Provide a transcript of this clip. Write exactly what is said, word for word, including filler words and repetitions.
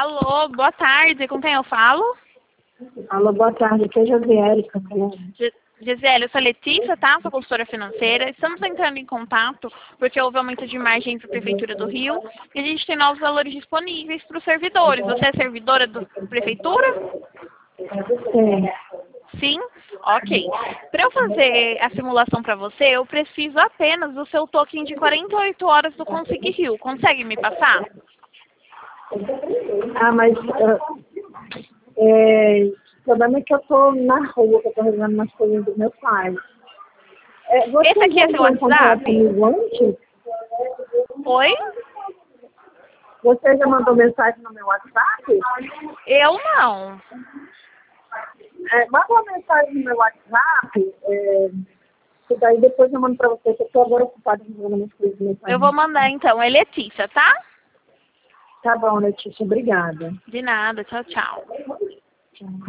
Alô, boa tarde. Com quem eu falo? Alô, boa tarde. Aqui é Josiele. Ge- Gisele, eu sou a Letícia, tá? Sou consultora financeira. Estamos entrando em contato porque houve aumento de margem para a Prefeitura do Rio e a gente tem novos valores disponíveis para os servidores. Você é servidora da Prefeitura? Sim. Sim? Ok. Para eu fazer a simulação para você, eu preciso apenas do seu token de quarenta e oito horas do Consig Rio. Consegue me passar? Ah, mas ah, é, o problema é que eu tô na rua, que eu tô resolvendo umas coisas do meu pai. É, você Esse aqui já é seu entrou em contato WhatsApp? comigo antes? Oi? Você já mandou mensagem no meu WhatsApp? Eu não. É, manda uma mensagem no meu WhatsApp, é, que daí depois eu mando pra você, que eu tô agora ocupada resolvendo umas coisas do meu pai. Eu vou mandar então. É Letícia, tá? Tá bom, Letícia, obrigada. De nada. Tchau, tchau. Tchau.